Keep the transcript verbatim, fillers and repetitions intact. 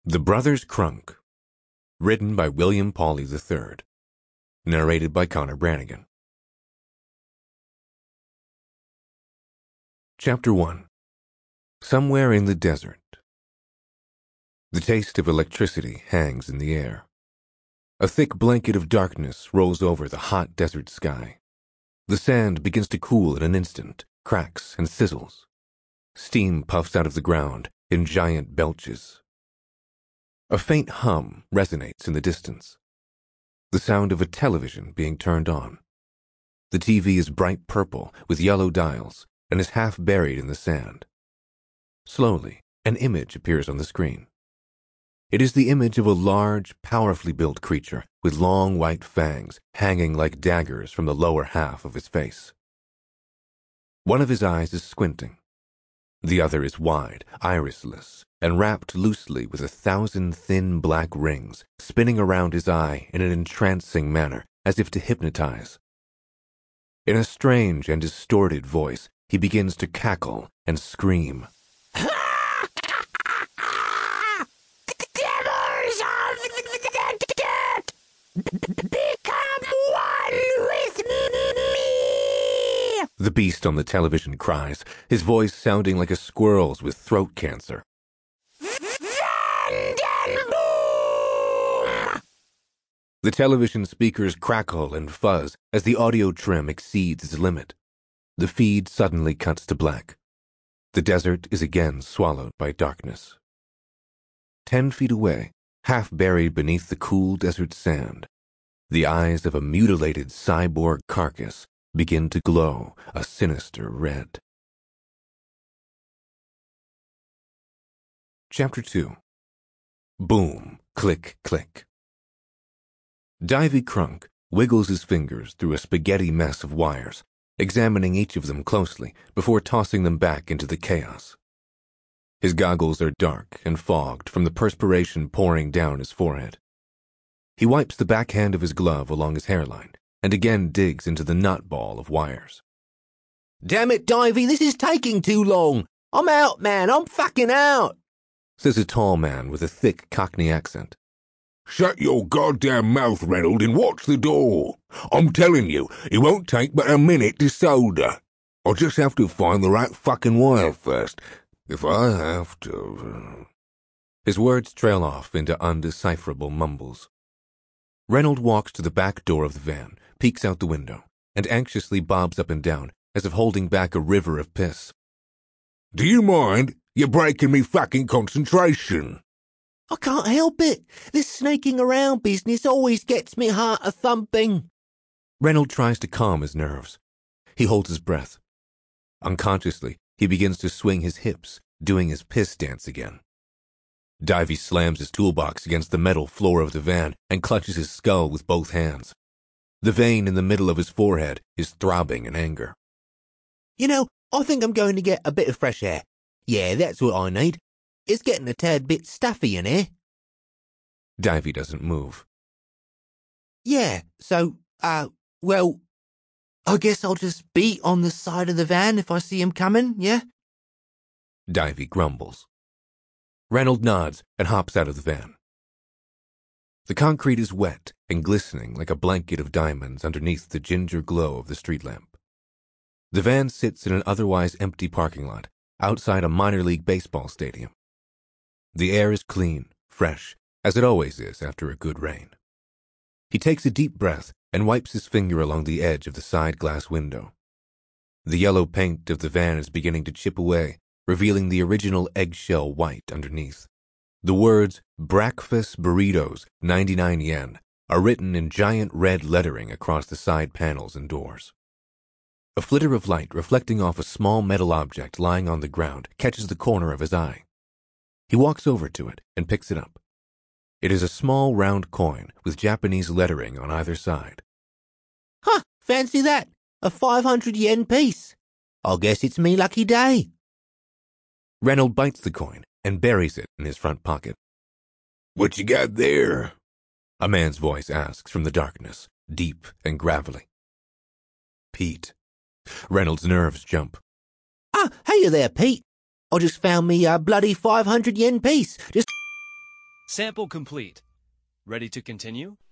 The Brothers Crunk. Written by William Pauley the third. Narrated by Connor Brannigan. Chapter one. Somewhere in the desert. The taste of electricity hangs in the air. A thick blanket of darkness rolls over the hot desert sky. The sand begins to cool in an instant, cracks and sizzles. Steam puffs out of the ground in giant belches. A faint hum resonates in the distance. The sound of a television being turned on. The T V is bright purple with yellow dials and is half buried in the sand. Slowly, an image appears on the screen. It is the image of a large, powerfully built creature with long white fangs hanging like daggers from the lower half of his face. One of his eyes is squinting. The other is wide, irisless, and wrapped loosely with a thousand thin black rings, spinning around his eye in an entrancing manner, as if to hypnotize. In a strange and distorted voice, he begins to cackle and scream. Devils of the dirt, become one with me! The beast on the television cries, his voice sounding like a squirrel's with throat cancer. Vandenboom! The television speakers crackle and fuzz as the audio trim exceeds its limit. The feed suddenly cuts to black. The desert is again swallowed by darkness. Ten feet away, half buried beneath the cool desert sand, the eyes of a mutilated cyborg carcass begin to glow a sinister red. Chapter two. Boom, click, click. Davy Crunk wiggles his fingers through a spaghetti mess of wires, examining each of them closely before tossing them back into the chaos. His goggles are dark and fogged from the perspiration pouring down his forehead. He wipes the backhand of his glove along his hairline and again digs into the nutball of wires. Damn it, Davy, this is taking too long. I'm out, man, I'm fucking out, says a tall man with a thick Cockney accent. Shut your goddamn mouth, Reynolds, and watch the door. I'm telling you, it won't take but a minute to solder. I'll just have to find the right fucking wire first. If I have to... His words trail off into undecipherable mumbles. Reynolds walks to the back door of the van, peeks out the window, and anxiously bobs up and down as if holding back a river of piss. Do you mind? You're breaking me fucking concentration. I can't help it. This snaking around business always gets me heart a-thumping. Reynolds tries to calm his nerves. He holds his breath. Unconsciously, he begins to swing his hips, doing his piss dance again. Davy slams his toolbox against the metal floor of the van and clutches his skull with both hands. The vein in the middle of his forehead is throbbing in anger. You know, I think I'm going to get a bit of fresh air. Yeah, that's what I need. It's getting a tad bit stuffy in here. Davy doesn't move. Yeah, so, uh, well, I guess I'll just beat on the side of the van if I see him coming, yeah? Davy grumbles. Reynolds nods and hops out of the van. The concrete is wet and glistening like a blanket of diamonds underneath the ginger glow of the street lamp. The van sits in an otherwise empty parking lot outside a minor league baseball stadium. The air is clean, fresh, as it always is after a good rain. He takes a deep breath and wipes his finger along the edge of the side glass window. The yellow paint of the van is beginning to chip away, revealing the original eggshell white underneath. The words, "Breakfast Burritos, ninety-nine yen, are written in giant red lettering across the side panels and doors. A flitter of light reflecting off a small metal object lying on the ground catches the corner of his eye. He walks over to it and picks it up. It is a small round coin with Japanese lettering on either side. Huh, fancy that. A five hundred yen piece. I guess it's me lucky day. Reynolds bites the coin and buries it in his front pocket. What you got there? A man's voice asks from the darkness, deep and gravelly. Pete. Reynolds' nerves jump. Ah, hey there, Pete. I just found me a bloody five hundred yen piece. Just Sample complete. Ready to continue?